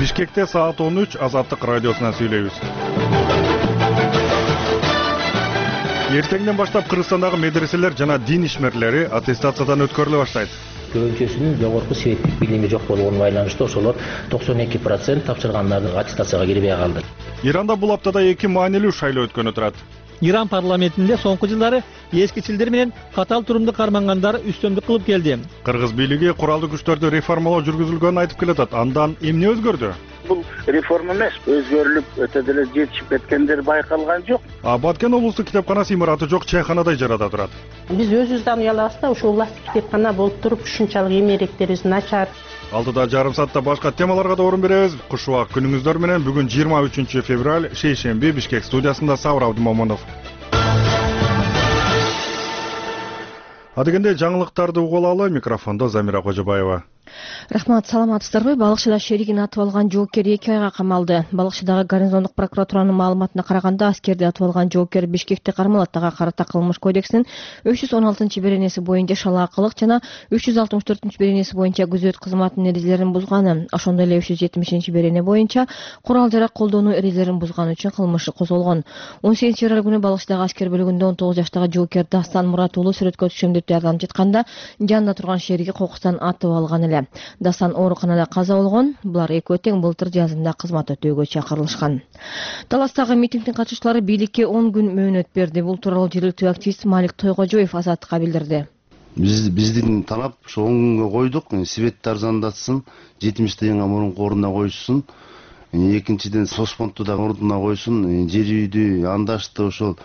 Бишкекте саат 13 Азаттык радиосунан сүйлөйбүз. Эртеңден баштап Кыргызстандагы медреселер жана дин ишмерлери аттестациядан өткөрүлө баштайт. Көбүнчөсүнүн жогорку светтик билими жок болгонуна байланыштуу ошолор 92% тапшыргандардын аттестацияга кирбей калды. Иранда бул аптада 2 маанилүү шайлоо өткөнү турат. Иран парламентинде соңку жылдары эскичилдер менен катал турумду кармангандар үстөмдүк кылып келди. Кыргыз бийлиги куралдуу күчтөрдү реформалоо жүргүзүлгөнүн айтып келатат. Андан эмне өзгөрдү? Бул реформа эмес, өзгөрүлүп өтө деле жетишип кеткендер байкалган жок. Баткен облустук китепканасы имараты жок чайканадай жарада турат. Биз өзүбүздөн уялабыз да, ушул уластык китепкана болуп туруп, ушунчалык эмеректерибиз начар. Алдыда жарым саатта башка темаларга да орун беребиз. Куш убак күнүңүздөр менен бүгүн 23 февраль, шейшемби, Бишкек студиясында Сабыр Абдымомунов. Адегенде жаңылыктарды угуп алалы, микрофондо Замира Кожобаева. Рахмат, саламатсыздарбы? Балыкчыда шеригин атып алган жоокер 2 айга камалды. Балыкчыдагы гарнизондук прокуратуранын маалыматына караганда, аскерди атып алган жоокер Бишкекте Кармалат ага карата кылмыш кодексинин 316-беренеси боюнча шалаакылык жана 364-беренеси боюнча күзөт кызматынын эрежелерин бузганы, ошондой эле 370-берене боюнча курал жарак колдонуу эрежелерин бузганы үчүн кылмышы козголгон. 18 февраль күнү Балыкчыдагы аскер бөлүгүндө 19 жаштагы жоокер Дастан Мурат уулу сүрөткө түшөмдөп даярданып жатканда жанында турган шериги кокустан атып алган эле. Дастан ооруканада каза болгон. Булар экөө тең былтыр жазында кызмат өтөөгө чакырылышкан. Таластагы митингдин катышчылары бийликке 10 күн мөөнөт берди. Бул тууралуу жергиликтүү активист Малик Тойгожоев Азаттыкка билдирди. Биздин талап ошо 10 күнгө койдук. Светти арзандатсын, 70 тыйынга мурунку ордуна койсун. Экинчиден соспонту да ордуна койсун. Жер үйдү, андашты ошол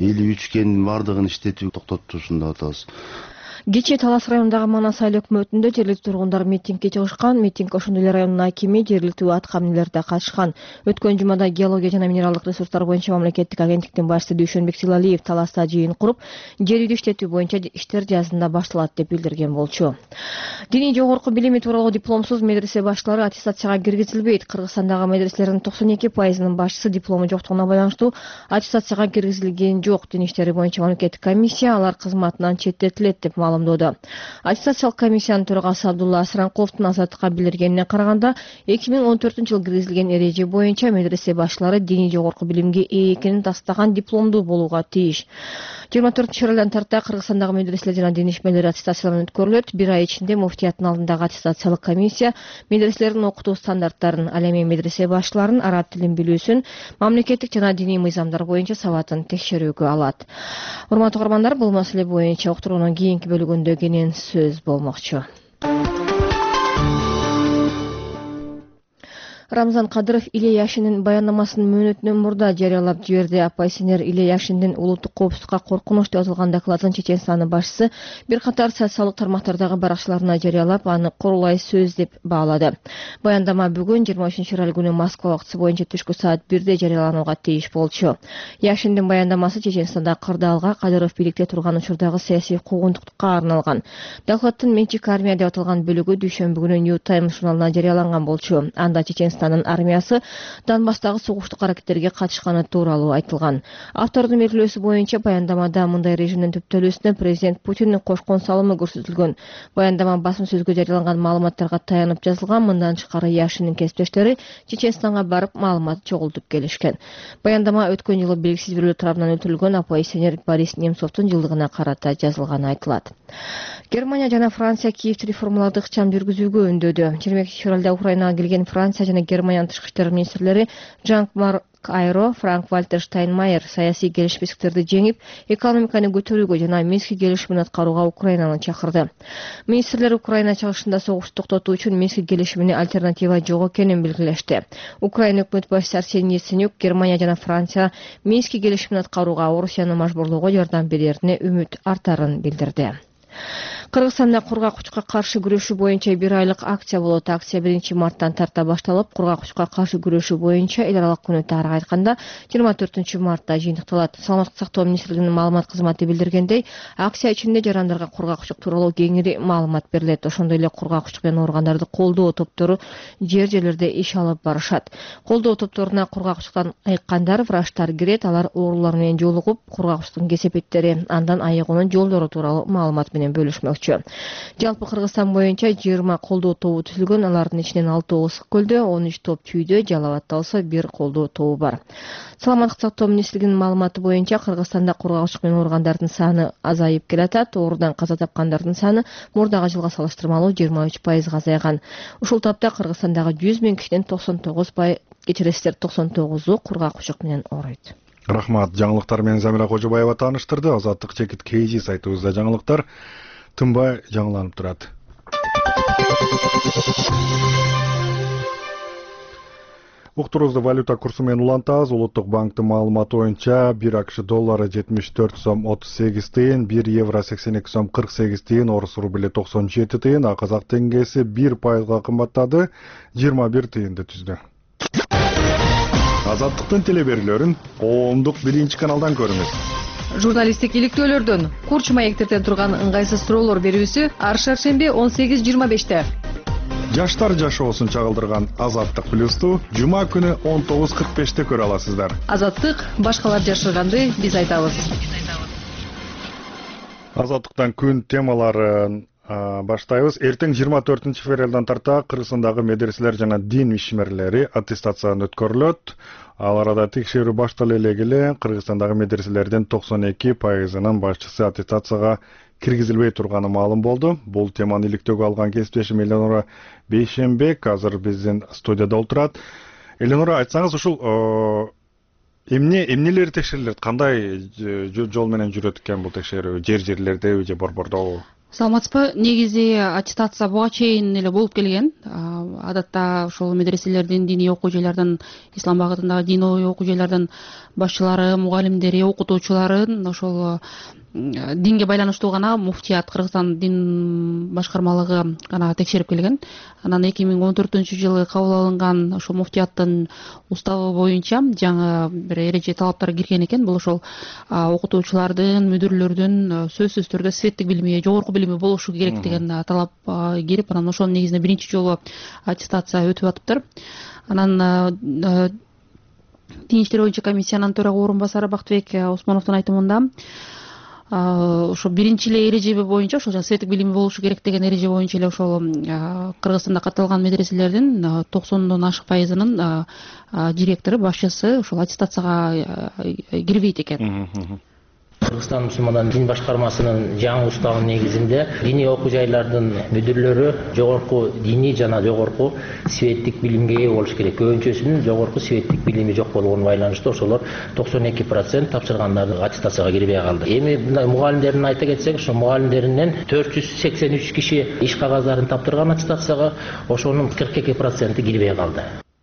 53 кендин бардыгын иштетүүгө токтотушун деп атабыз. Кечээ Талас районундагы Манас айыл өкмөтүндө жергиликтүү тургундар митингге чыгышкан. Митинг ошондой эле райондун акими, жергиликтүү аткаминерлер да катышкан. Өткөн жумада геология жана минералдык ресурстар боюнча мамлекеттик агенттиктин башчысы Дүйшөнбек Силалиев Таласта жыйын куруп, жер үйдү иштетүү боюнча иштер жазында башталат деп билдирген болчу. Диний жогорку билими тууралуу дипломсуз медресе башчылары аттестацияга киргизилбейт. Кыргызстандагы медреселердин 92%-нын башчысы диплому жоктугуна байланыштуу аттестацияга киргизилген жок. Дин иштери боюнча мамлекеттик комиссия алар кызматынан четтетилет деп маалымдоодо. Аттестациялык комиссиянын төрагасы Абдулла Асранкуловдун Азаттыкка билдиргенине караганда, 2014-жылы киргизилген эреже боюнча медресе башчылары диний жогорку билимге ээ экенин тастаган дипломдуу болууга тийиш. 24 февралдан тарта Кыргызстандагы медреселер жана дин ишмерлери аттестациядан өткөрүлөт. 1 ай ичинде муфтияттын алдындагы аттестациялык комиссия медреселердин окутуу стандарттарын, ал эми медресе башчыларын араб тилин билүүсүн, мамлекеттик жана диний мыйзамдар боюнча сабатын текшерүүгө алат. Урматтуу угармандар, бул маселе боюнча уктуруунун кийинки бөлүгүндө кенен сөз болмокчу. Рамзан Кадыров Иле Яшиндин баяндамасын мөөнөтүнөн мурда жарыялап жиберди. Оппозиционер Иле Яшиндин улуттук коопсуздукка коркунуч деп жазылган докладын Чеченстандын башчысы бир катар социалдык тармактардагы баракчаларына жарыялап, аны курулай сөз деп баалады. Баяндама бүгүн 23 февраль күнү Москва убактысы боюнча түшкү саат 1-де жарыяланууга тийиш болчу. Яшиндин баяндамасы Чеченстанда кырдаалга, Кадыров бийликте турган учурдагы саясий куугунтуктукка арналган. Докладдын менчик армия деп аталган бөлүгү дүйшөмбү күнү New Times журналына жарыяланган болчу. Анда Чеченстандын армиясы Донбасстагы согуштук аракеттерге катышканы тууралуу айтылган. Автордун белгилөөсү боюнча баяндамада мындай режимдин түптөлүүсүнө президент Путиндин кошкон салымы көрсөтүлгөн. Баяндама басма сөзгө жарыяланган маалыматтарга таянып жазылган. Мындан тышкары Яшиндин кесиптештери Чеченстанга барып маалымат чогултуп келишкен. Баяндама өткөн жылы белгисиз бирөөлөр тарабынан өлтүрүлгөн оппозиционер Борис Немцовдун жылдыгына карата жазылганы айтылат. Германия жана Франция Киевти реформаларды ыкчам жүргүзүүгө үндөдү. 22 февралда Украинага келген Франция жана Германиянын тышкы иштер министрлери Жан-Марк Айро, Франк-Вальтер Штайнмайер саясий келишпестиктерди жеңип, экономиканы көтөрүүгө жана Минск келишимин аткарууга Украинаны чакырды. Министрлер Украина чыгышында согушту токтотуу үчүн Минск келишимине альтернатива жок экенин белгилешти. Украина өкмөт башчысы Арсений Яценюк Германия жана Франция Минск келишимин аткарууга Орусияны мажбурлоого жардам берерине үмүт артарын билдирди. Кыргызстанда кургак учка каршы күрөшүү боюнча 1 айлык акция болот. Акция 1 марттан тарта башталып, кургак учка каршы күрөшүү боюнча эл аралык күнү тарыга айтканда 24 мартта жыйынтыкталат. Саламаттык сактоо министрлигинин маалымат кызматы билдиргендей, акция ичинде жарандарга кургак учук тууралуу кеңири маалымат берилет. Ошондой эле кургак учук менен ооругандарды колдоо топтору жерлерде иш алып барышат. Колдоо топторуна кургак учуктан айыккандар, врачтар кирет. Алар оорулар менен жолугуп, кургак учуктун кесепеттери, андан айыгуунун жолдору тууралуу маалымат менен бөлүшмөкчү. болмокчу. Жалпы Кыргызстан боюнча 20 колдоо тобу түзүлгөн, алардын ичинен 6 ысык көлдө, 13 топ Чүйдө, Жалал Абадта болсо 1 колдоо тобу бар. Саламаттык сактоо министрлигинин маалыматы боюнча Кыргызстанда кургагычтык менен ооругандардын саны азайып келатат. Оорудан каза тапкандардын саны мурдагы жылга салыштырмалуу 23% азайган. Ушул тапта Кыргызстандагы 100 000 кишинин 99% кургак ушук менен ооруйт. Рахмат. Жаңылыктар менен Замира Кожобаева тааныштырды. Азаттык чекит KG сайтыбызда жаңылыктар тынбай жаңыланып турат. Уктурубузду валюта курсу менен улантабыз. Улуттук банктын маалыматы боюнча 1 АКШ доллары 74 сом 38 тыйын, 1 евро 82 сом 48 тыйын, орус рубли 97 тыйын, а казак теңгеси 1% кымбаттады, 21 тыйынды түздү. Азаттыктын телеберүүлөрүн коомдук 1-каналдан көрүңүз. Журналисттик иликтөөлөрдөн курч маектерден турган ыңгайсыз суроолор берүүсү ар шаршемби 18:25-те. Жаштар жашоосун чагылдырган Азаттык плюсту жума күнү 19:45-те көрө аласыздар. Азаттык башкалар жашырганды биз айтабыз. Азаттыктан күн темаларын баштайбыз. Эртең 24 февралдан тарта Кыргызстандагы медреселер жана дин ишмерлери аттестациядан өткөрүлөт. Ал арада текшерүү баштала эле Кыргызстандагы медреселердин 92%-нын башчысы аттестацияга киргизилбей турганы маалым болду. Бул теманы иликтөөгө алган кесиптешим Эленора Бейшенбек азыр биздин студияда отурат. Эленора, айтсаңыз, ушул эмнелер текшерилет? Кандай жол менен жүрөт экен бул текшерүү? Жерлердеби же борбордобу? Саламатсызбы. Негизи аттестация буга чейин эле болуп келген. Адатта ошол медреселердин, диний окуу жайлардын, ислам багытындагы диний окуу жайлардын башчылары, мугалимдери, окутуучуларын ошол динге байланыштуу гана муфтият, Кыргызстан дин башкармалыгы гана текшерип келген. Анан 2014-жылы кабыл алынган ошол муфтияттын уставы боюнча жаңы бир эреже талаптар кирген экен. Бул ошол окутуучулардын, мүдүрлөрдүн сөзсүз түрдө светтик билими, жогорку билими болушу керек деген талап кирип, анан ошонун негизинде биринчи жолу аттестация өтүп атыптыр. Анан дин иштери боюнча комиссиянын төрага орун басары Бактыбек Осмоновдун айтымында ошо биринчи эле эреже боюнча, ошол светтик билими болушу керек деген эреже боюнча эле ошол Кыргызстанда катталган медреселердин 90-дон ашык пайызынын директору, башчысы ошол аттестацияга кирбейт экен. Кыргызстан мусулмандар дин башкармасынын жаңы уставынын негизинде диний окуу жайлардын мүдүрлөрү жогорку диний жана жогорку светтик билимге ээ болуш керек. Көбүнчөсүнүн жогорку светтик билими жок болгонуна байланыштуу ошолор 92% тапшыргандардын аттестацияга кирбей калды. Эми мугалимдерин айта кетсек, ошо мугалимдеринен 483 киши иш кагаздарын таптырган аттестацияга, ошонун 42% кирбей калды.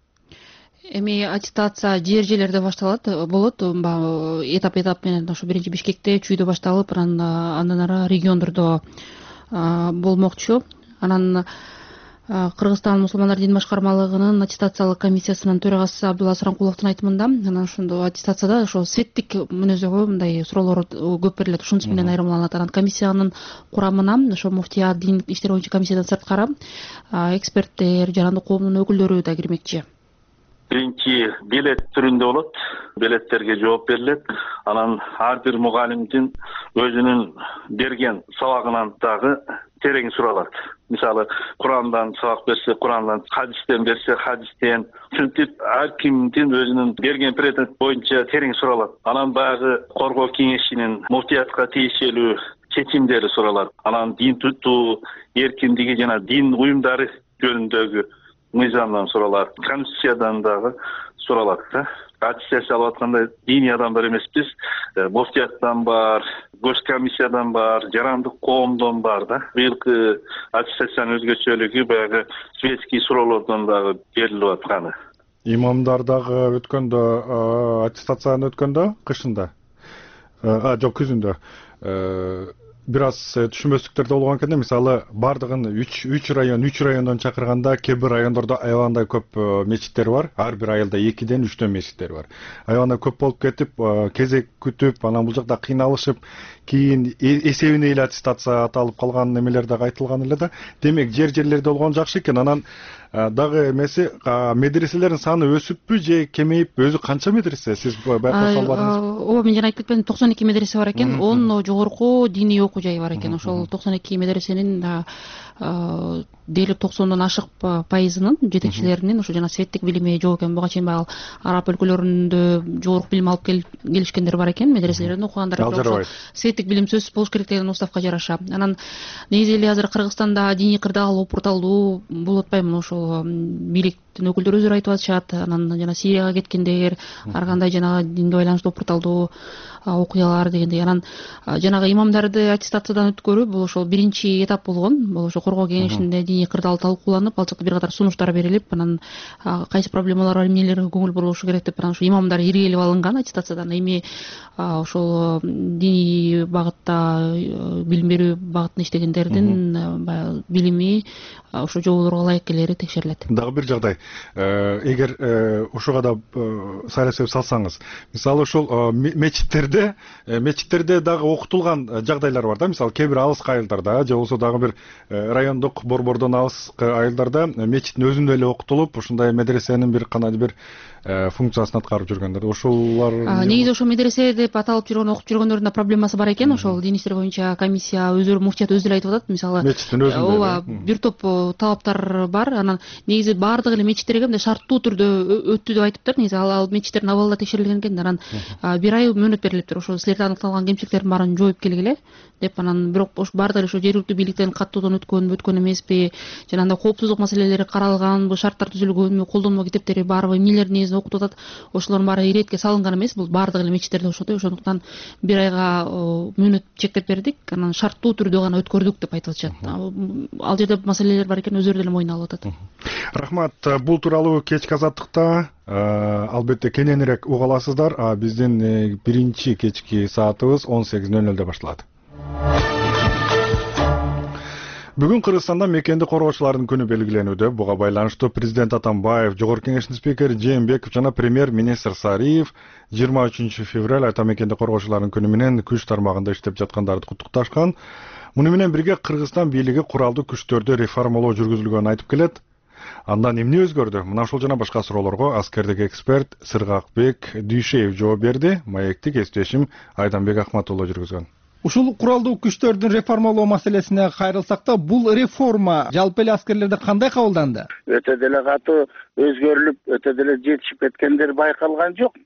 Эми аттестация жерлерде башталат болот, этап менен ошо биринчи Бишкекте, Чүйдө башталып, андан ары региондордо болмокчу. Анан Кыргызстан мусулмандар дин башкармалыгынын аттестациялык комиссиясынын төрагасы Абдулла Саранкуловдун айтымында, анан ошондо аттестацияда ошо светтик мүнөзөгө мындай суроолор көп берилет, ушунусу менен айырмаланат. Анан комиссиянын курамына ошо муфтият, дин иштери боюнча комиссиядан сырткары эксперттер, жарандык коомдун өкүлдөрү да кирмекчи. Биринчи билет түрүндө болот. Билеттерге жооп берилет. Анан ар бир мугалимдин өзүнүн берген сабагынан дагы терең суралат. Мисалы, Курандан сабак берсе, Курандан, хадистен берсе, хадистен. Ушинтип ар кимдин өзүнүн берген предмет боюнча терең суралат. Анан баягы коргоо кеңешинин муфтиятка тиешелүү чечимдери суралат. Анан дин тутуу эркиндиги жана дин уюмдары жөнүндөгү мыйзамдан суралат, конституциядан дагы суралат. Аттестация алып атканда диний адамдар эмеспиз, муфтияттан бар, госкомиссиядан бар, жарандык коомдон бар да. Быйылкы аттестациянын өзгөчөлүгү баягы светский суроолордон дагы берилип атканы. Имамдар дагы өткөндө, аттестацияны өткөндө, кышында, жок, күзүндө бир аз түшүнбөстүктөр да болгон экен. Мисалы, бардыгын 3 райондон чакырганда, кээ бир райондордо аябагандай көп мечиттер бар. Ар бир айылда 2-ден 3төн мечиттер бар. Аябагандай көп болуп кетип, кезек күтүп, анан бул жакта кыйналышып, кийин эсебине эле аттестация аталып калган немелер дагы айтылган эле да. Демек, жерлерде болгон жакшы экен. Анан дагы эмеси, медреселердин саны өсүппү же кемейип, өзү канча медресе? Сиз байкап салбадыңызбы? Ооба, мен жана айтып кетпедим, 92 медресе бар экен. 10 жогорку диний окуу окуу жайы бар экен. Ошол 92 медресенин дээрлик 90 ашык пайызынын жетекчилеринин ошо жана светтик билими жок экен. Буга чейин баягы араб өлкөлөрүндө жогорку билим алып келишкендер бар экен, медреселеринде окугандар. Ошо светтик билим сөзсүз болуш керек деген уставка жараша. Анан негизи эле азыр Кыргызстанда диний кырдаал, опурталдуу болуп атпайбы? Ошол бийликтин өкүлдөрү өздөрү айтып атышат. Анан жана Сирияга кеткендер, ар кандай жанагы динге байланыштуу опурталдуу окуялар дегендей. Анан жанагы имамдарды аттестациядан өткөрүү бул ошол биринчи этап болгон. Бул ошо коргоо кеңешинде диний кырдаал талкууланып, ал жакта бир катар сунуштар берилип, анан кайсы проблемалар бар, эмнелерге көңүл бурулушу керек деп, анан ошо имамдар иргилип алынган аттестациядан. Эми ошол диний багытта билим берүү багытында иштегендердин баягы билими ошо жоболорго ылайык келери текшерилет. Дагы бир жагдай, эгер ушуга да сайра себеп салсаңыз, мисалы ошол мечиттерде дагы окутулган жагдайлар бар да, мисалы кээ бир алыскы айылдарда же болбосо дагы бир райондук борбордон алыскы айылдарда мечиттин өзүндө эле окутулуп, ушундай медресенин бир кандайдыр бир функциясын аткарып жүргөндөр. Ошолар негизи ошо медресе деп аталып жүргөн, окуп жүргөндөрдүн да проблемасы бар экен. Ошол дини иштер боюнча комиссия өздөрү, муфтият өзү эле айтып атат. Мисалы мечиттин өзүндө ооба, бир топ талаптар бар. Анан негизи баардык эле мечиттерге мындай шарттуу түрдө өттү деп айтыптыр. Негизи ал мечиттердин абалы да текшерилген экен. Анан бир ай мөөнөт берилиптир. Ошо силерде аныкталган кемчиликтердин баарын жоюп келгиле деп. Анан бирок баардык эле ошо жергиликтүү бийликтен каттоодон өткөн эмеспи, жанагындай коопсуздук маселелери каралганбы, шарттар түзүлгөнбү, колдонмо китептери барбы, эмнелер негизинде окутуп атат, ошолордун баары иретке салынган эмес. Бул баардык эле мечиттерде ошондой. Ошондуктан бир айга мөөнөт чектеп бердик. Анан шарттуу түрдө гана өткөрдүк деп айтып атышат. Ал жерде маселелер бар экен, өздөрү деле мойнуна алып атат. Рахмат. Бул тууралуу кечки азаттыкта албетте кененирээк уга аласыздар. Биздин биринчи кечки саатыбыз 18:00 башталат. Бүгүн Кыргызстанда мекенди коргоочулардын күнү белгиленүүдө. Буга байланыштуу президент Атамбаев, Жогорку Кеңештин спикери Жээнбеков жана премьер-министр Сариев 23 февраль айта мекенди коргоочулардын күнү менен күч тармагында иштеп жаткандарды куттукташкан. Муну менен бирге Кыргызстан бийлиги куралдуу күчтөрдү реформалоо жүргүзүлгөнүн айтып келет. Андан эмне өзгөрдү? Мына ушул жана башка суроолорго аскердик эксперт Сыргакбек Дүйшеев жооп берди. Маекти кесиптешим Айданбек Акматулла жүргүзгөн. Ушул куралдуу күчтөрдүн реформалоо маселесине кайрылсак да, бул реформа жалпы эле аскерлерде кандай кабылданды? Өтө деле катуу өзгөрүлүп, өтө деле жетишип кеткендер байкалган жок.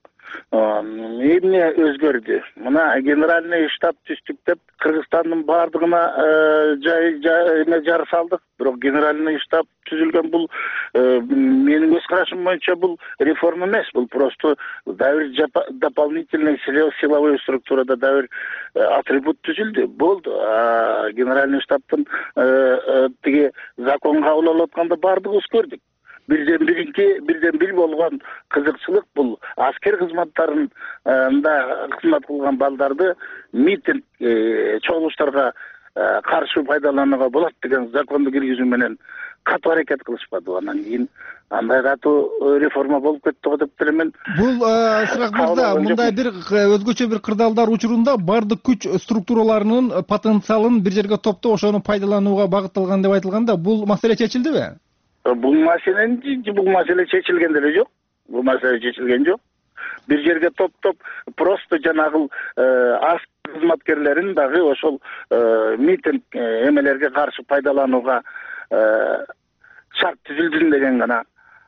Эмне өзгөрдү? Мына генеральный штаб түздүк деп Кыргызстандын баардыгына жар салдык. Бирок генеральный штаб түзүлгөн бул менин көз карашым боюнча бул реформа эмес, бул просто дагы дополнительный силовой структурада дагы атрибут түзүлдү. Болду. Генеральный штабтын тиги закон кабыл алып атканда баардыгыбыз көрдүк. Бирден бир болгон кызыкчылык бул аскер кызматтарында кызмат кылган балдарды митинг чогулуштарга каршы пайдаланууга болот деген законду киргизүү менен катуу аракет кылышпады. Анан кийин андай катуу реформа болуп кетти го деп билем. Бул Сырак мырза, мындай бир өзгөчө бир кырдаалдар учурунда баардык күч структураларынын потенциалын бир жерге топтоп ошону пайдаланууга багытталган деп айтылганда, бул маселе чечилдиби? Бул маселе чечилген деле жок. Бул маселе чечилген жок. Бир жерге топтоп просто жанагы кызматкерлерин дагы ошол митинг эмелерге каршы пайдаланууга шарт түзүлдүн деген гана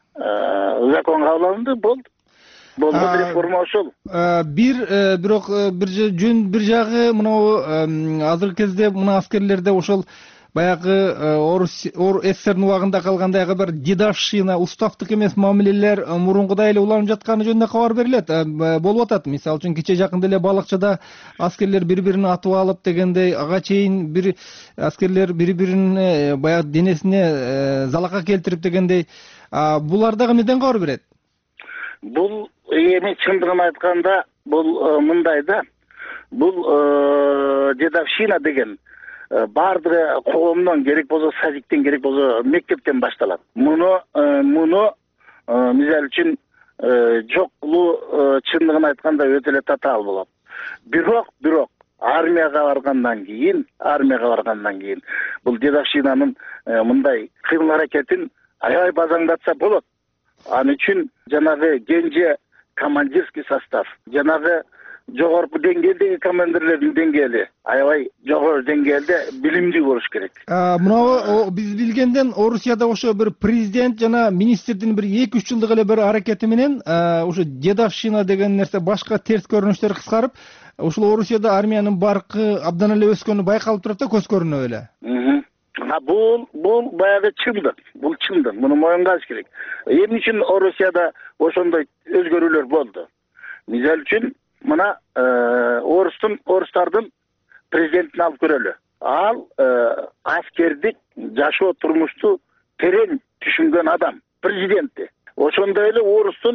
закон кабыл алынды. Болду реформа ошол. Бирок бир жагы мына азыркы кезде мына аскерлерде ошол баягы СССРдин убагында калгандайгы бир дедовщина, уставдык эмес мамилелер мурункудай эле уланып жатканы жөнүндө кабар берилет. Болуп атат. Мисалы үчүн кече жакында эле Балыкчыда аскерлер бири-бирин атып алып дегендей, ага чейин бир аскерлер бири-бирин баягы денесине залака келтирип дегендей. Булар дагы эмнеден кабар берет? Бул эми чындыгын айтканда бул мындай да. Бул дедовщина деген баардыгы коомдон, керек болсо садиктен, керек болсо мектептен башталат. Муну мисалы үчүн жок кылуу чындыгын айтканда өтө эле татаал болот. Бирок армияга баргандан кийин бул дедовщинанын мындай кыймыл аракетин аябай базаңдатса болот. Ал үчүн жанагы кенже командирский состав, жанагы жогорку деңгээлдеги командирлердин деңгээли аябай жогору деңгээлде билимдүү болуш керек. Мына биз билгенден Орусияда ошо бир президент жана министрдин бир 2-3 жылдык эле бир аракети менен ошо дедовщина деген нерсе башка терс көрүнүштөр кыскарып, ушул Орусияда армиянын баркы абдан эле өскөнү байкалып турат да, көз көрүнүп эле. Бул баягы чындык. Бул чындык. Муну моюнга алыш керек. Эмне үчүн Орусияда ошондой өзгөрүүлөр болду? Мисалы үчүн мына орустардын президентин алып көрөлү. Ал аскердик жашоо турмушту терең түшүнгөн адам, президенти. Ошондой эле орустун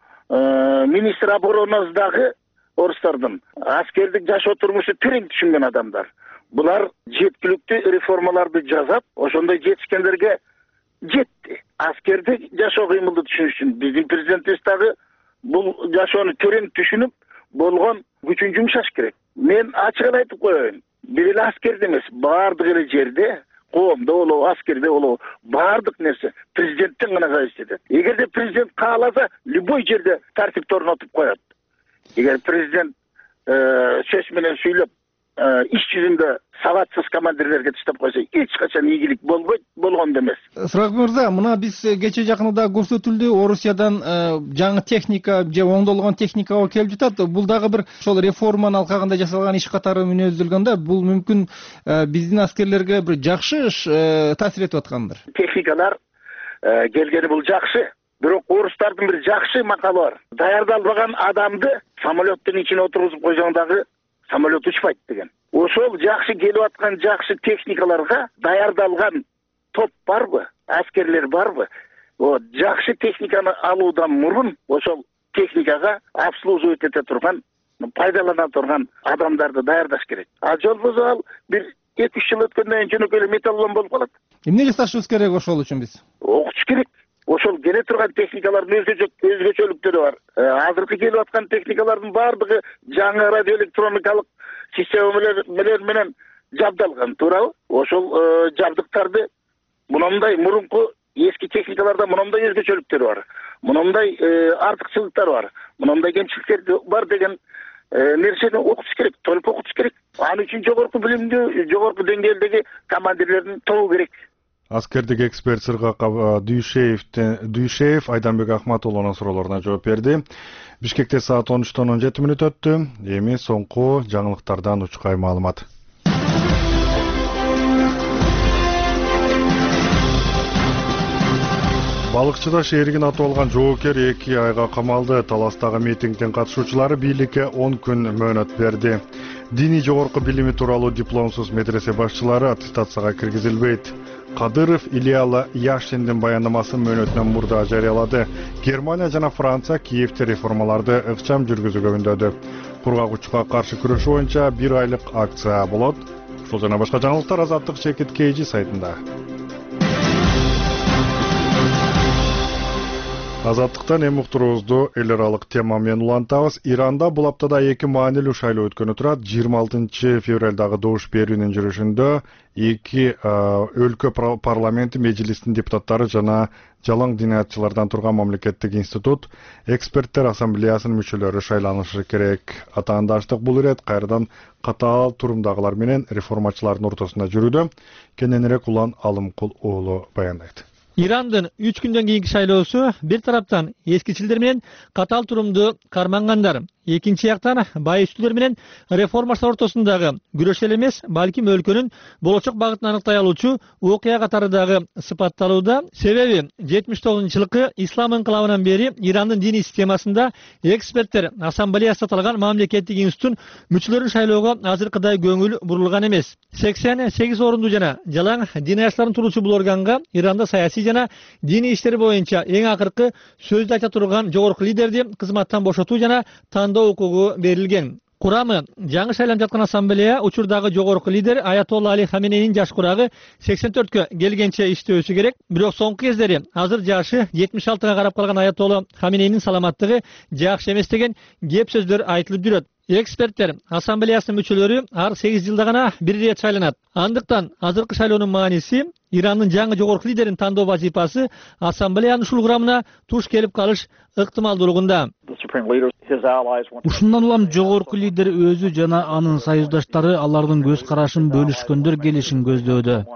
министр оборонасы дагы орустардын аскердик жашоо турмушту терең түшүнгөн адамдар. Булар жеткиликтүү реформаларды жасап, ошондой жетишкендерге жетти. Аскердик жашоо кыймылды түшүнүш үчүн биздин президентибиз дагы бул жашоону терең түшүнүп, болгон күчүн жумшаш керек. Мен ачык айтып коеюн. Бир эле аскерде эмес, баардык эле жерде, коомдо болобу, аскерде болобу, баардык нерсе президенттен гана зависит этет. Эгерде президент кааласа, любой жерде тартипти орнотуп коет. Эгер президент сөз менен сүйлөп, иш жүзүндө сабатсыз командирлерге таштап койсо, эч качан ийгилик болбойт, болгондо эмес. Сырак мырза, мына биз кече жакында көрсөтүлдү, Орусиядан жаңы техника же оңдолгон техника келип жатат. Бул дагы бир ошол реформанын алкагында жасалган иш катары мүнөздөлгөн да. Бул мүмкүн биздин аскерлерге бир жакшы таасир этип аткандыр. Техникалар келгени бул жакшы. Бирок орустардын бир жакшы макалы бар. Даярдалбаган адамды самолеттин ичине отургузуп койсоң дагы самолет учпайт деген. Ошол жакшы келип аткан жакшы техникаларга даярдалган топ барбы? Аскерлер барбы? Жакшы техниканы алуудан мурун ошол техникага обслуживать эте турган, пайдалана турган адамдарды даярдаш керек. Жолбосо ал бир 2-3 жыл өткөндөн кийин жөнөкөй эле металлон болуп калат. Эмне жасашыбыз керек ошол үчүн биз? Окутуш керек. Ошол келе турган техникалардын өзгөчөлүктөрү бар. Азыркы келип аткан техникалардын баардыгы жаңы радиоэлектроникалык системалар менен жабдалган, туурабы? Ошол жабдыктарды мындай мурунку эски техникаларда мындай өзгөчөлүктөр бар. Мындай артыкчылыктар бар. Мындай кемчиликтер бар деген нерсени окутуш керек, толук окутуш керек. Аны үчүн жогорку билимдүү, жогорку деңгээлдеги командирлердин тобу керек. Аскердик эксперт Сыргак Дүйшеев Айданбек Ахматуулунун суроолоруна жооп берди. Бишкекте саат 13:17 өттү. Эми соңку жаңылыктардан учкай маалымат. Балыкчыда шээригин атып алган жоокер 2 айга камалды. Таластагы митингдин катышуучулары бийликке 10 күн мөөнөт берди. Диний жогорку билими тууралуу дипломсуз медресе башчылары аттестацияга киргизилбейт. Кадыров Илья Яшиндин баяндамасын мөөнөтүнөн мурда жарыялады. Германия жана Франция Киевте реформаларды ыкчам жүргүзүүгө үндөдү. Кургагучка каршы күрөшүү боюнча 1 айлык акция болот. Ушул жана башка жаңылыктар Азаттык Чекит KG сайтында. Азаттыктан эми уктуруубузду эл аралык тема менен улантабыз. Иранда бул аптада 2 маанилүү шайлоо өткөнү турат. 26 февралдагы добуш берүүнүн жүрүшүндө 2 өлкө парламенти межлисинин депутаттары жана жалаң диниятчылардан турган мамлекеттик институт эксперттер ассамблеясынын мүчөлөрү шайланышы керек. Атаандаштык бул ирет кайрадан катаал турумдагылар менен реформачылардын ортосунда жүрүүдө. Кененирээк Улан Алымкул уулу баяндайт. Ирандын 3 күндөн кийинки шайлоосу бир тараптан эскичилдер менен катаал турумду кармангандар, экинчи жактан байыстуулар менен реформачылар ортосундагы күрөш эле эмес, балким өлкөнүн болочок багытын аныктай алуучу окуя катары дагы сыпатталууда. Себеби 79-жылкы ислам инкылабынан бери Ирандын диний системасында эксперттер ассамблеясы аталган мамлекеттик институттун мүчөлөрүн шайлоого азыркыдай көңүл бурулган эмес. 88 орунду жана жалаң диниятчылардын туруучу бул органга Иранда саясий жана диний иштер боюнча эң акыркы сөздү айта турган жогорку лидерди кызматтан бошотуу жана тандоо укугу берилген. Курамы жаңы шайланып жаткан ассамблея учурдагы жогорку лидер Аятолла Али Хаменейнин жаш курагы 84кө келгенче иштөөсү керек. Бирок соңку кездери азыр жашы 76га карап калган Аятолла Хаменейнин саламаттыгы жакшы эмес деген кеп сөздөр айтылып жүрөт. Эксперттер ассамблеясынын мүчөлөрү ар 8 жылда гана бир ирет шайланат. Андыктан азыркы шайлоонун мааниси Ирандын жаңы жогорку лидерин тандоо вазифасы ассамблеянын ушул курамына туш келип калыш ыктымалдуулугунда. Ушундан улам жогорку лидер өзү жана анын союздаштары алардын көз карашын бөлүшкөндөр келишин көздөөдө.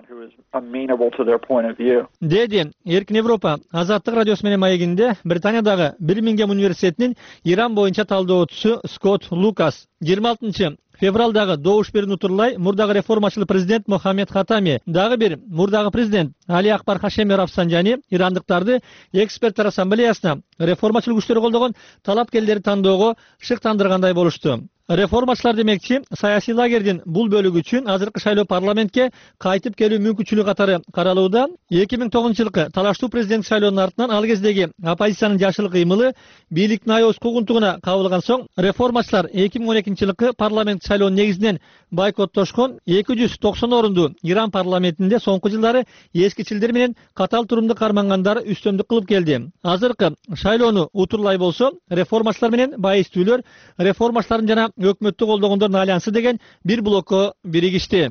Деди Эркин Европа Азаттык радиосу менен маегинде Британиядагы Бирмингем университетинин Иран боюнча талдоочусу Скотт Лукас 26 февралдагы добуш берүүнү утурлай мурдагы реформачыл президент Мохаммед Хатами, дагы бир мурдагы президент Али Акбар Хашеми Рафсанжани ирандыктарды эксперттер ассамблеясына реформачыл күчтөр колдогон талапкерлерди тандоого шыктандыргандай болушту. Реформачылар демекчи, саясий лагердин бул бөлүгү үчүн азыркы шайлоо парламентке кайтып келүү мүмкүнчүлүгү катары каралууда. 2009-жылкы талаштуу президент шайлоонун артынан ал кездеги оппозициянын жашыл кыймылы бийликтин аябыз куугунтугуна кабылган соң реформачылар 2012-жылкы парламент шайлоонун негизинен бойкоттошкон 290 орунду Иран парламентинде соңку жылдары эскичилдер менен катаал турумду кармангандар үстөмдүк кылып келди. Азыркы шайлоону утурлай болсо, реформачылар менен байыстүүлөр реформачылардын жана өкмөттү колдогондордун альянсы деген бир блокко биригишти.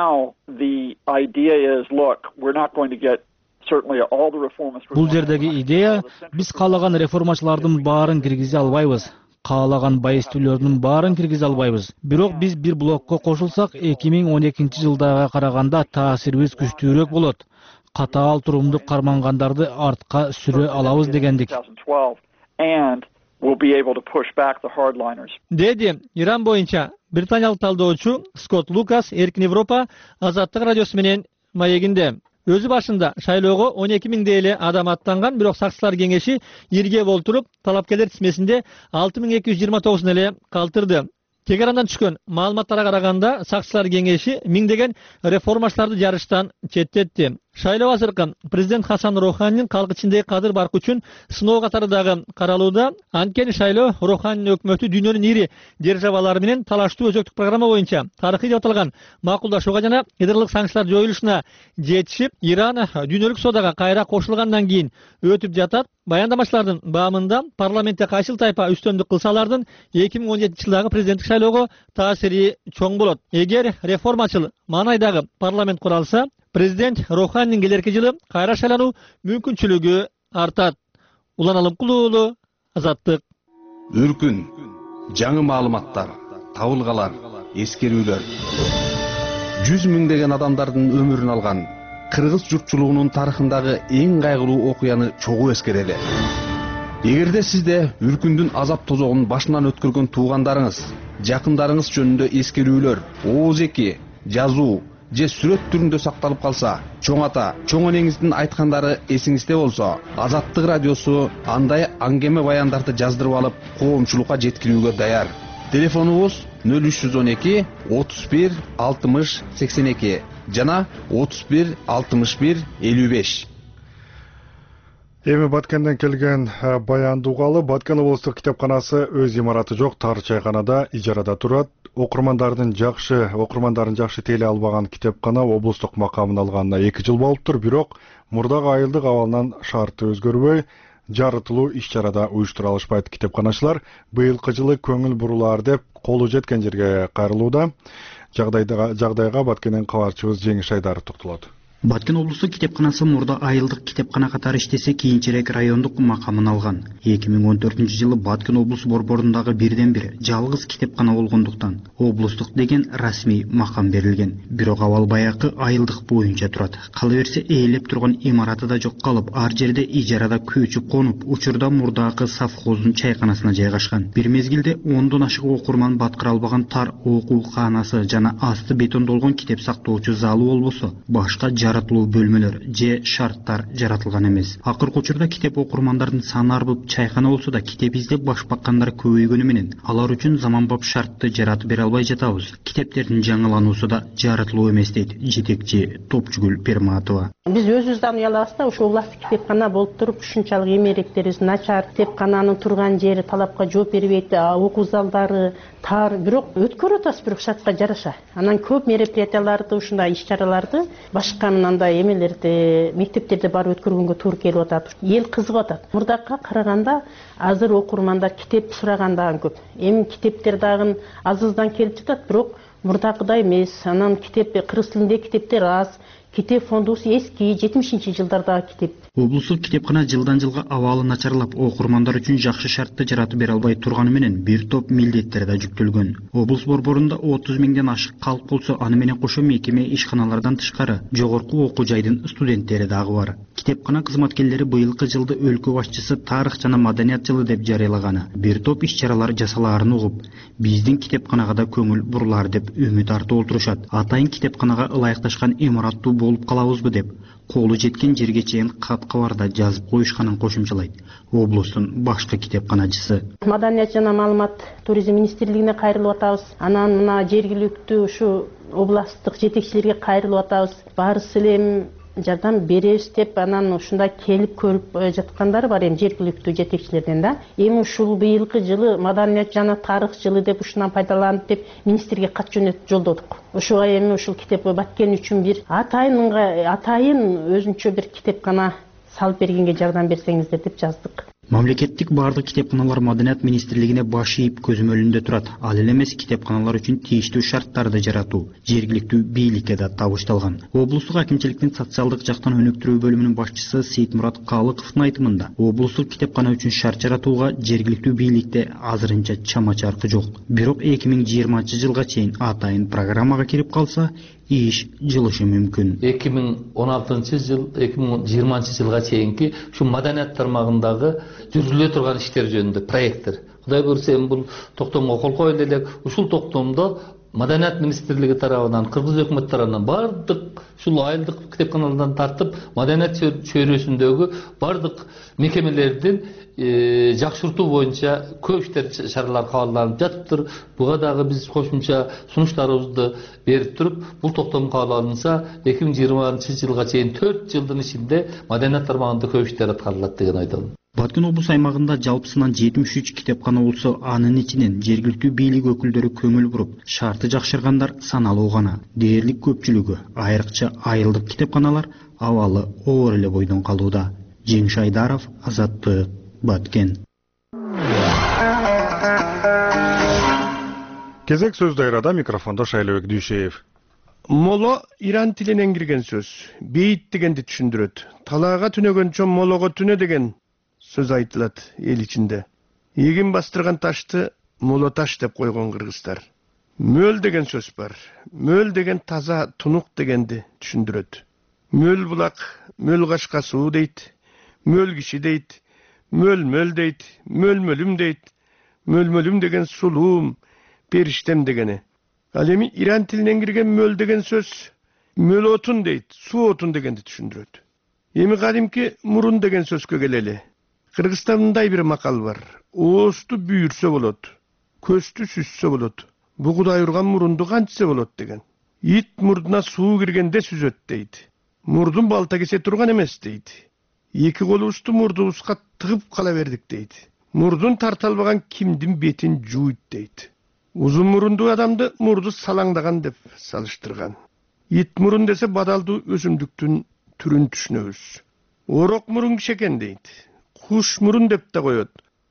Бул жердеги идея биз каалаган реформачылардын баарын киргизе албайбыз. Каалаган байыстүүлөрдүн баарын киргизе албайбыз. Бирок биз бир блокко кошулсак 2012-жылдага караганда таасирибиз күчтүүрөөк болот. Катаал турумду кармангандарды артка сүрө алабыз дегендик. Деди Иран боюнча британиялык талдоочу Скотт Лукас Эркин Европа Азаттык радиосу менен маегинде. Өзү башында шайлоого 12 миңдей эле адам аттанган, бирок сакчылар кеңеши ирге болтуруп, талапкерлер тизмесинде 6229 эле калтырды. Тегерандан түшкөн маалыматтарга караганда, сакчылар кеңеши миңдеген реформачыларды жарыштан четтетти. Шайлоо азыркы президент Хасан Роханинин калк ичиндеги кадыр баркы үчүн сыноо катары дагы каралууда. Анткени шайлоо Роханинин өкмөтү дүйнөнүн ири державалары менен талаштуу өзөктүк программа боюнча тарыхый деп аталган макулдашууга жана ядеролук санкциялар жоюлушуна жетишип, Иран дүйнөлүк соодага кайра кошулгандан кийин өтүп жатат. Баяндамачылардын баамында парламентте кайсыл тайпа үстөмдүк кылса алардын 2017-жылдагы президенттик шайлоого таасири чоң болот. Эгер реформачыл маанайдагы парламент куралса, президент Роханинин келерки жылы кайра шайлануу мүмкүнчүлүгү артат. Улан Алымкулуу уулу, Азаттык. Үркүн, жаңы маалыматтар, табылгалар, эскерүүлөр. 100 миңдеген адамдардын өмүрүн алган кыргыз журтчулугунун тарыхындагы эң кайгылуу окуяны чогуу эскерели. Эгерде сизде үркүндүн азап тозогун башынан өткөргөн туугандарыңыз, жакындарыңыз жөнүндө эскерүүлөр, ооз-эки, жазуу же сүрөт түрүндө сакталып калса, чоң ата, чоң энеңиздин айткандары эсиңизде болсо, Азаттык радиосу андай аңгеме баяндарды жаздырып алып, коомчулукка жеткирүүгө даяр. Телефонубуз 0312 31 60 82 жана 31 61 55. Эми Баткенден келген баянды угалы. Баткен облустук китепканасы өз имараты жок тар чайканада ижарада турат. Окурмандарын жакшы тейлей албаган китепкана облустук макамын алганына 2 жыл болуптур. Бирок мурдагы айылдык абалынан шарты өзгөрбөй, жарытылуу иш-чарада уюштура алышпайт. Китепканачылар быйылкы жылы көңүл бурулаар деп колу жеткен жерге кайрылууда. Жагдайга Баткенден кабарчыбыз Жеңиш Айдаров токтолот. Баткен облустук китепканасы мурда айылдык китепкана катары иштесе, кийинчерээк райондук макамын алган. 2014-жылы Баткен облус борборундагы бирден бир жалгыз китепкана болгондуктан облустук деген расмий макам берилген. Бирок абал баякы айылдык боюнча турат. Кала берсе ээлеп турган имараты да жок калып, ар жерде ижарада көчүп конуп, учурда мурдагы совхоздун чайканасына жайгашкан. Бир мезгилде 10дон ашык окурман баткыра албаган тар окууканасы жана асты бетондолгон китеп сактоочу залы болбосо, башка жаратылуу бөлмөлөр же шарттар жаратылган эмес. Акыркы учурда китеп окурмандардын саны арбып, чайкана болсо да китеп издеп баш баккандар көбөйгөнү менен алар үчүн заманбап шартты жаратып бере албай жатабыз. Китептердин жаңылануусу да жаратылуу эмес дейт жетекчи Топчугүл Перматова. Биз өзүбүздөн уялабыз да, ушул улас китепкана болуп туруп, ушунчалык эмеректерибиз начар, китепкананын турган жери талапка жооп бербейт, окуу залдары тар, бирок өткөрүп атабыз бирок шартка жараша. Анан көп мероприятияларды, ушундай иш-чараларды башка мындай эмелерди, мектептерде барып өткөргөнгө туура келип атат. Эл кызыгып атат. Мурдакка караганда азыр окурмандар китеп сураган дагы көп. Эми китептер дагы азыздан келип жатат, бирок мурдакыдай эмес. Анан китеп кыргыз тилинде китептер аз. китеп фондубуз эски 70-жылдардагы китеп. Облустук китепкана жылдан жылга абалы начарлап, окурмандар үчүн жакшы шартты жаратып бере албай турганы менен бир топ милдеттер да жүктөлгөн. Облус борборунда 30 миңден ашык калк болсо, аны менен кошо мекеме ишканалардан тышкары жогорку окуу жайдын студенттери дагы бар. Китепкана кызматкерлери быйылкы жылды өлкө башчысы тарых жана маданият жылы деп жарыялаганы, бир топ иш-чаралар жасалаарын угуп, биздин китепканага да көңүл бурулар деп үмүт артып отурушат. Атайын китепканага ылайыкташкан имараттуу болуп калабызбы деп колу жеткен жерге чейин кат-кабарда жазып коюшканын кошумчалайт облустун башкы китепканачысы. Маданият жана маалымат туризм министрлигине кайрылып атабыз. Анан мына жергиликтүү ушу областтык жетекчилерге кайрылып атабыз. Баарысы эле жардам беребиз деп анан ушунда келип көрүп жаткандар бар эми жергиликтүү жетекчилерден да. Эми ушул быйылкы жылы маданият жана тарых жылы деп ушунан пайдаланып деп министрге кат жолдодук. Ушуга эми ушул китеп баткен үчүн бир атайын өзүнчө бир китепкана салып бергенге жардам берсеңиздер деп жаздык. Мамлекеттик бардык китепканалар маданият министрлигине баш ийип көзөмөлүндө турат. Ал эле эмес китепканалар үчүн тийиштүү шарттарды жаратуу жергиликтүү бийликке да табышталган. Облустук акимчиликтин социалдык жактан өнүктүрүү бөлүмүнүн башчысы Сейитмурат Калыковдун айтымында, облустук китепкана үчүн шарт жаратууга жергиликтүү бийликте азырынча чама чаркы жок. Бирок 2020-жылга чейин атайын программага кирип калса, иш жылышы мүмкүн. 2016-жыл, 2020-жылга чейинки ушу маданият тармагындагы жүргүзүлө турган иштер жөнүндө проекттер. Кудай буйрса, эми бул токтомго кол коюлду элек. Ушул токтомдо Маданият министрлиги тарабынан, Кыргыз өкмөт тарабынан бардык ушул айылдык китепканалардан тартып, маданият чөйрөсүндөгү бардык мекемелердин жакшыртуу боюнча көп иштер чаралар кабылданып жатыптыр. Буга дагы биз кошумча сунуштарыбызды берип туруп, бул токтом кабыл алынса, 2020-жылга чейин 4 жылдын ичинде маданият тармагында көп иштер аткарылат деген ойдомун. Баткен облус аймагында жалпысынан 73 китепкана болсо, анын ичинен жергиликтүү бийлик өкүлдөрү көңүл буруп, шарты жакшыргандар саналуу гана. Дээрлик көпчүлүгү, айрыкча айылдык китепканалар абалы оор эле бойдон калууда. Жеңиш Айдаров, Азаттык, Баткен. Кезек сөз дайрада, микрофондо Шайлообек Дүйшеев. Моло иран тилинен кирген сөз. Бейт дегенди түшүндүрөт. Талаага түнөгөнчө молого түнө деген сөз айтылат эл ичинде. Эгин бастырган ташты моло таш деп койгон кыргыздар. Мөл деген сөз бар. Мөл деген таза тунук дегенди түшүндүрөт. Мөл булак, мөл кашка суу дейт. Мөл киши дейт. Мөл дейт. Мөлмөлүм дейт. Мөлмөлүм деген сулуум, периштем дегени. Ал эми иран тилинен кирген мөл деген сөз мөл отун дейт, суу отун дегенди түшүндүрөт. Эми кадимки мурун деген сөзгө келели. Кыргызстанда бир макал бар. Оосту бүйүрсө болот, көстү сүзсө болот. Бу Кудай урган мурунду кантсе болот деген. Ит мурдуна суу киргенде сүзөт дейт. Мурдун балта кесе турган эмес дейт. Эки колубузду мурдубузга тыгып кала бердик дейт. Мурдун тарта албаган кимдин бетин жууйт дейт. Узун мурунду адамды мурду салаңдаган деп салыштырган. Ит мурун десе бадалдуу өсүмдүктүн түрүн түшүнөбүз. Орок мурун киши экен дейт. Куш мурун деп да коет.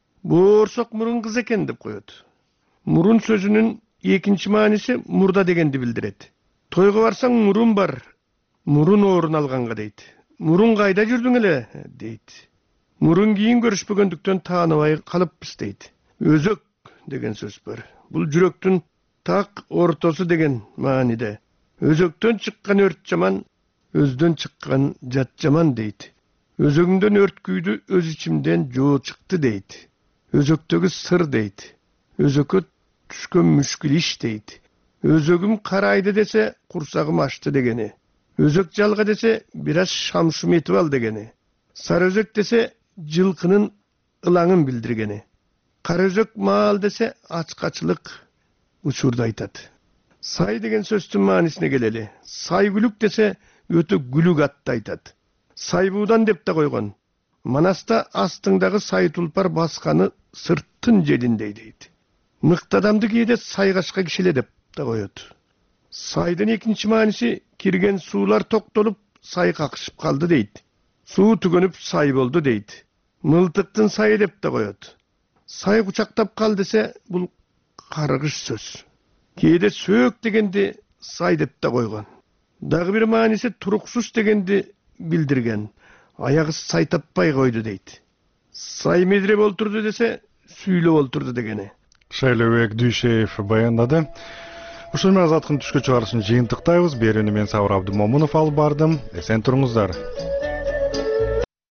Боорсок мурун кыз экен деп коет. Мурун сөзүнүн экинчи мааниси мурда дегенди билдирет. Тойго барсаң мурун бар, мурун орун алганга дейт. Мурун кайда жүрдүң эле дейт. Мурун кийин көрүшпөгөндүктөн тааныбай калыппыз дейт. Өзөк деген сөз бар. Бул жүрөктүн так ортосу деген мааниде. Өзөктөн чыккан өрт жаман, өздөн чыккан жат жаман дейт. Өзөгүмдөн өрт күйдү өз ичимден жоо чыкты дейт. Өзөктөгү сыр дейт. Өзөккө түшкөн мүшкүл иш дейт. Өзөгүм карайды десе курсагым ачты дегени. Өзөк жалга десе бир аз шамшым этип ал дегени. Сары өзөк десе жылкынын ылаңын билдиргени. Кара өзөк маал десе ачкачылык учурду айтат. Сай деген сөздүн маанисине келели. Сай күлүк десе өтө күлүк атты айтат. Сайбуудан деп да койгон. Манаста астыңдагы сай тулпар басканы сырттын желиндей дейт. Мыкты адамды кээде сайгашка кишиле деп да коет. Сайдын экинчи мааниси кирген суулар токтолуп сай какышып калды дейт. Суу түгөнүп сай болду дейт. Мылтыктын сайы деп да коет. Сай кучактап кал десе бул каргыш сөз. Кээде сөөк дегенди сай деп да койгон. Дагы бир мааниси туруксуз дегенди билдирген. Аягы сай таппай койду дейт. Сай медире болтурду десе, сүйлөп олтурду дегени. Шайлообек Дүйшеев баяндады. Ушул менен азаттыктын түшкө чыгарышын жыйынтыктайбыз. Берүүнү мен Сабыр Абдымомунов алып бардым. Эсен туруңуздар.